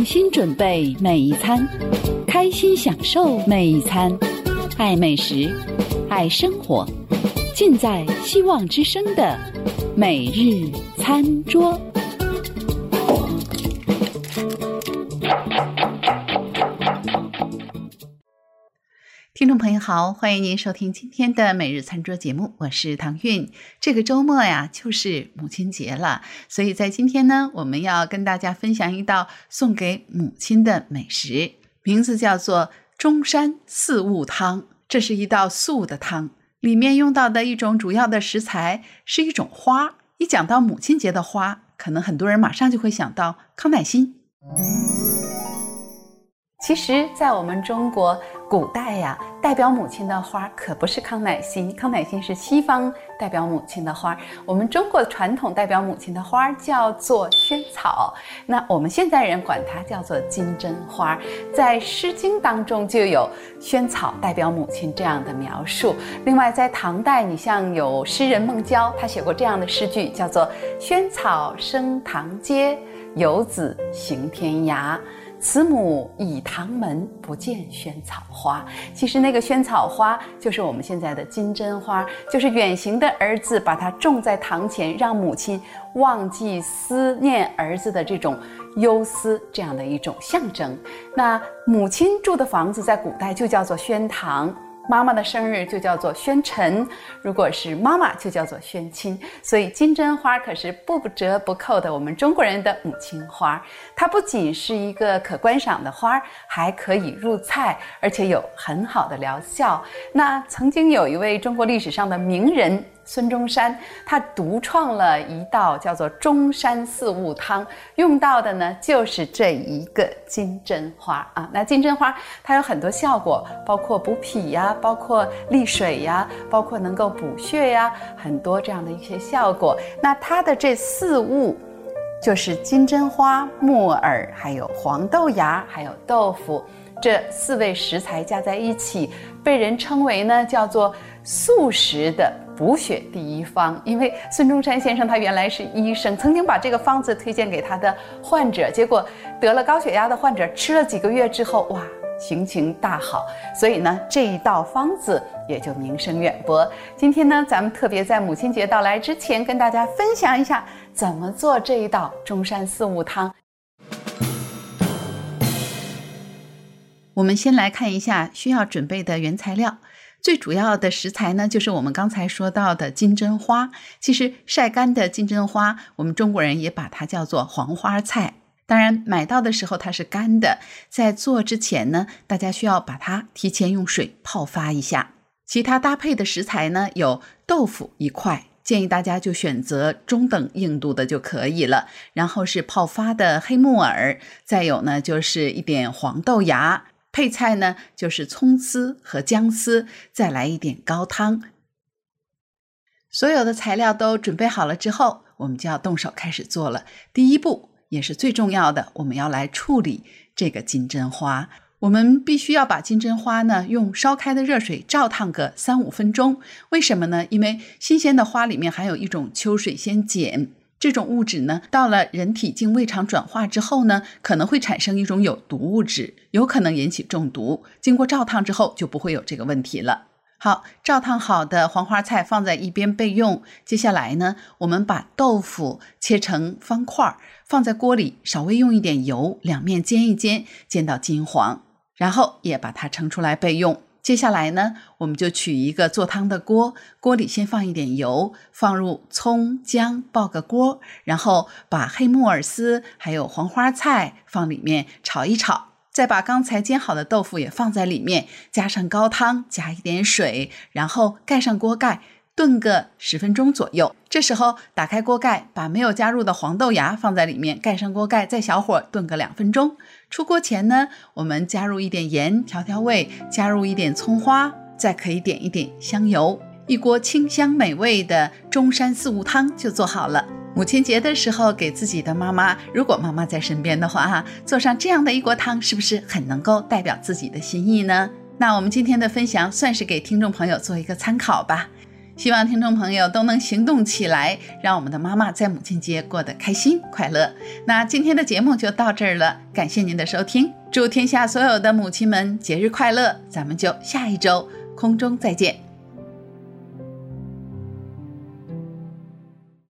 用心准备每一餐，开心享受每一餐，爱美食，爱生活，尽在希望之声的每日餐桌。听众朋友好，欢迎您收听今天的每日餐桌节目，我是唐韵。这个周末呀，就是母亲节了，所以在今天呢，我们要跟大家分享一道送给母亲的美食，名字叫做中山四物汤。这是一道素的汤，里面用到的一种主要的食材是一种花。一讲到母亲节的花，可能很多人马上就会想到康乃馨。其实在我们中国古代呀，代表母亲的花可不是康乃馨，康乃馨是西方代表母亲的花，我们中国传统代表母亲的花叫做萱草，那我们现代人管它叫做金针花。在《诗经》当中就有萱草代表母亲这样的描述。另外在唐代，你像有诗人孟郊，他写过这样的诗句，叫做萱草生堂阶，游子行天涯，慈母倚堂门，不见萱草花。其实那个萱草花就是我们现在的金针花，就是远行的儿子把它种在堂前，让母亲忘记思念儿子的这种忧思，这样的一种象征。那母亲住的房子在古代就叫做萱堂，妈妈的生日就叫做萱辰，如果是妈妈就叫做萱亲。所以金针花可是不折不扣的我们中国人的母亲花。它不仅是一个可观赏的花，还可以入菜，而且有很好的疗效。那曾经有一位中国历史上的名人孙中山，他独创了一道叫做中山四物汤，用到的呢就是这一个金针花啊。那金针花它有很多效果，包括补脾呀，包括利水呀，包括能够补血呀，很多这样的一些效果。那它的这四物就是金针花、木耳，还有黄豆芽，还有豆腐，这四味食材加在一起，被人称为呢叫做素食的补血第一方。因为孙中山先生他原来是医生，曾经把这个方子推荐给他的患者，结果得了高血压的患者吃了几个月之后，哇，行情大好，所以呢这一道方子也就名声远播。今天呢咱们特别在母亲节到来之前跟大家分享一下怎么做这一道中山四物汤。我们先来看一下需要准备的原材料。最主要的食材呢，就是我们刚才说到的金针花。其实晒干的金针花，我们中国人也把它叫做黄花菜。当然买到的时候它是干的，在做之前呢，大家需要把它提前用水泡发一下。其他搭配的食材呢，有豆腐1块，建议大家就选择中等硬度的就可以了，然后是泡发的黑木耳，再有呢就是一点黄豆芽，配菜呢就是葱丝和姜丝，再来一点高汤。所有的材料都准备好了之后，我们就要动手开始做了。第一步也是最重要的，我们要来处理这个金针花。我们必须要把金针花呢用烧开的热水照烫个3-5分钟。为什么呢？因为新鲜的花里面含有一种秋水仙碱，这种物质呢到了人体经胃肠转化之后呢，可能会产生一种有毒物质，有可能引起中毒。经过照烫之后就不会有这个问题了。好，照烫好的黄花菜放在一边备用。接下来呢，我们把豆腐切成方块，放在锅里稍微用一点油，两面煎一煎，煎到金黄，然后也把它盛出来备用。接下来呢，我们就取一个做汤的锅，锅里先放一点油，放入葱姜爆个锅，然后把黑木耳丝还有黄花菜放里面炒一炒，再把刚才煎好的豆腐也放在里面，加上高汤，加一点水，然后盖上锅盖，炖个10分钟左右。这时候打开锅盖，把没有加入的黄豆芽放在里面，盖上锅盖，再小火炖个2分钟。出锅前呢，我们加入一点盐调调味，加入一点葱花，再可以点一点香油，一锅清香美味的中山四物汤就做好了。母亲节的时候给自己的妈妈，如果妈妈在身边的话，做上这样的一锅汤，是不是很能够代表自己的心意呢？那我们今天的分享算是给听众朋友做一个参考吧。 希望听众朋友都能行动起来，让我们的妈妈在母亲节过得开心快乐。那今天的节目就到这儿了，感谢您的收听，祝天下所有的母亲们节日快乐，咱们就下一周空中再见。